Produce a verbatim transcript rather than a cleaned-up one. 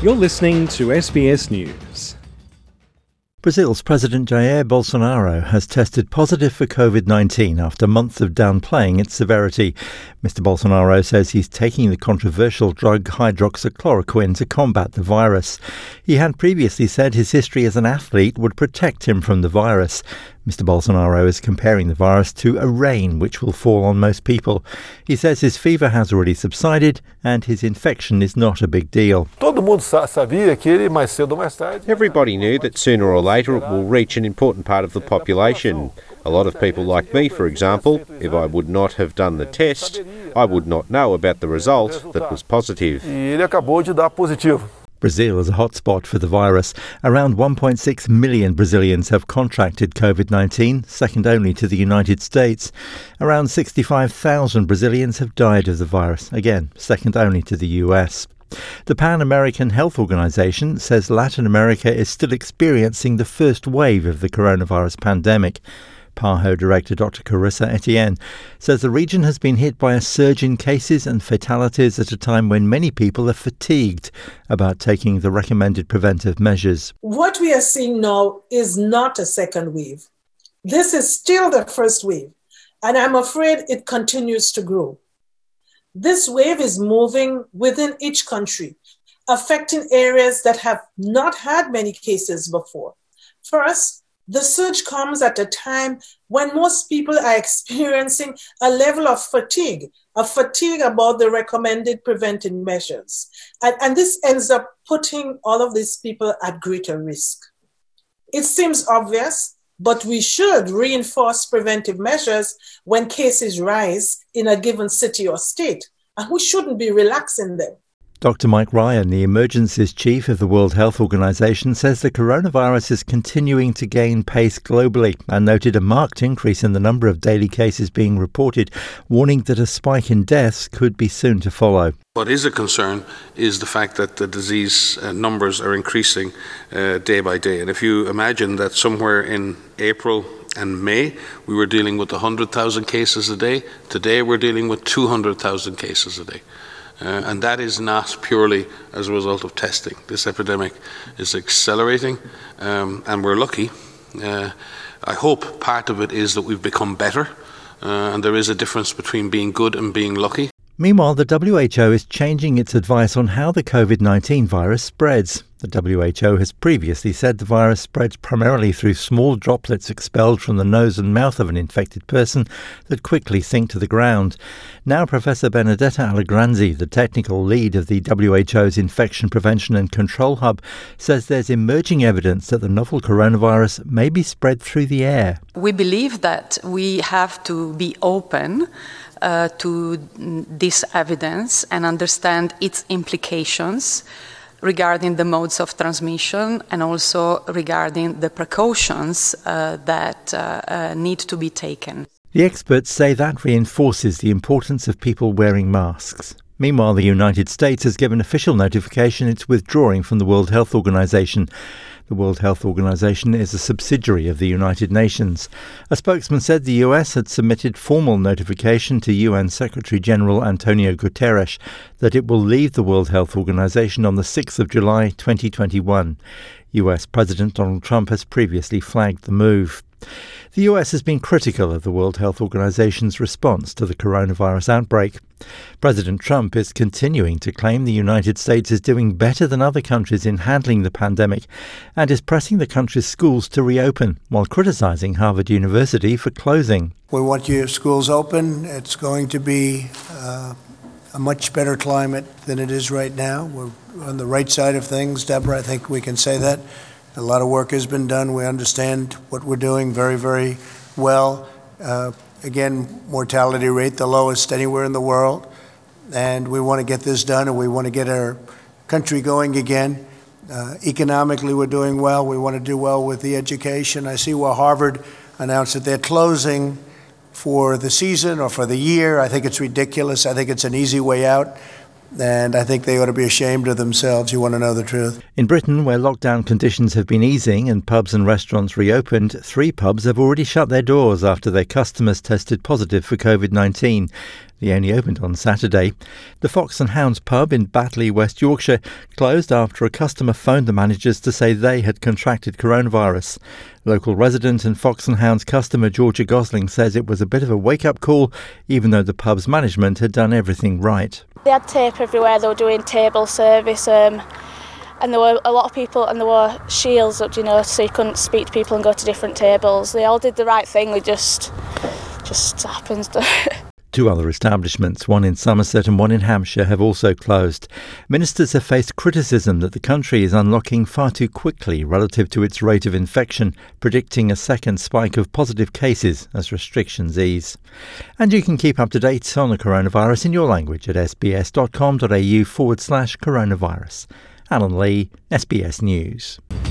You're listening to S B S News. Brazil's President Jair Bolsonaro has tested positive for covid nineteen after months of downplaying its severity. Mister Bolsonaro says he's taking the controversial drug hydroxychloroquine to combat the virus. He had previously said his history as an athlete would protect him from the virus. Mister Bolsonaro is comparing the virus to a rain which will fall on most people. He says his fever has already subsided and his infection is not a big deal. Everybody knew that sooner or later it will reach an important part of the population. A lot of people like me, for example, if I would not have done the test, I would not know about the result that was positive. Brazil is a hotspot for the virus. Around one point six million Brazilians have contracted covid nineteen, second only to the United States. Around sixty-five thousand Brazilians have died of the virus, again, second only to the U S. The Pan American Health Organization says Latin America is still experiencing the first wave of the coronavirus pandemic. PAHO Director Doctor Carissa Etienne says the region has been hit by a surge in cases and fatalities at a time when many people are fatigued about taking the recommended preventive measures. What we are seeing now is not a second wave. This is still the first wave, and I'm afraid it continues to grow. This wave is moving within each country, affecting areas that have not had many cases before. First, the surge comes at a time when most people are experiencing a level of fatigue, a fatigue about the recommended preventive measures. And, and this ends up putting all of these people at greater risk. It seems obvious, but we should reinforce preventive measures when cases rise in a given city or state, and we shouldn't be relaxing them. Doctor Mike Ryan, the emergencies chief of the World Health Organization, says the coronavirus is continuing to gain pace globally and noted a marked increase in the number of daily cases being reported, warning that a spike in deaths could be soon to follow. What is a concern is the fact that the disease uh, numbers are increasing uh, day by day. And if you imagine that somewhere in April and May we were dealing with one hundred thousand cases a day, today we're dealing with two hundred thousand cases a day. Uh, and that is not purely as a result of testing. This epidemic is accelerating, um, and we're lucky. Uh, I hope part of it is that we've become better, uh, and there is a difference between being good and being lucky. Meanwhile, the W H O is changing its advice on how the covid nineteen virus spreads. The W H O has previously said the virus spreads primarily through small droplets expelled from the nose and mouth of an infected person that quickly sink to the ground. Now Professor Benedetta Allegranzi, the technical lead of the W H O's Infection Prevention and Control Hub, says there's emerging evidence that the novel coronavirus may be spread through the air. We believe that we have to be open uh, to this evidence and understand its implications regarding the modes of transmission and also regarding the precautions uh, that uh, uh, need to be taken. The experts say that reinforces the importance of people wearing masks. Meanwhile, the United States has given official notification it's withdrawing from the World Health Organization. The World Health Organization is a subsidiary of the United Nations. A spokesman said the U S had submitted formal notification to U N Secretary-General Antonio Guterres that it will leave the World Health Organization on the sixth of July twenty twenty-one. U S President Donald Trump has previously flagged the move. The U S has been critical of the World Health Organization's response to the coronavirus outbreak. President Trump is continuing to claim the United States is doing better than other countries in handling the pandemic and is pressing the country's schools to reopen while criticizing Harvard University for closing. We want your schools open. It's going to be uh, a much better climate than it is right now. We're on the right side of things, Deborah. I think we can say that. A lot of work has been done. We understand what we're doing very, very well. Uh, again, mortality rate, the lowest anywhere in the world. And we want to get this done, and we want to get our country going again. Uh, economically, we're doing well. We want to do well with the education. I see where Harvard announced that they're closing for the season or for the year. I think it's ridiculous. I think it's an easy way out. And I think they ought to be ashamed of themselves. You want to know the truth. In Britain, where lockdown conditions have been easing and pubs and restaurants reopened, three pubs have already shut their doors after their customers tested positive for covid nineteen. They only opened on Saturday. The Fox and Hounds pub in Batley, West Yorkshire, closed after a customer phoned the managers to say they had contracted coronavirus. Local resident and Fox and Hounds customer Georgia Gosling says it was a bit of a wake-up call, even though the pub's management had done everything right. They had tape everywhere, they were doing table service, um, and there were a lot of people, and there were shields up, you know, so you couldn't speak to people and go to different tables. They all did the right thing, it just, just happens to... Two other establishments, one in Somerset and one in Hampshire, have also closed. Ministers have faced criticism that the country is unlocking far too quickly relative to its rate of infection, predicting a second spike of positive cases as restrictions ease. And you can keep up to date on the coronavirus in your language at sbs.com.au forward slash coronavirus. Alan Lee, S B S News.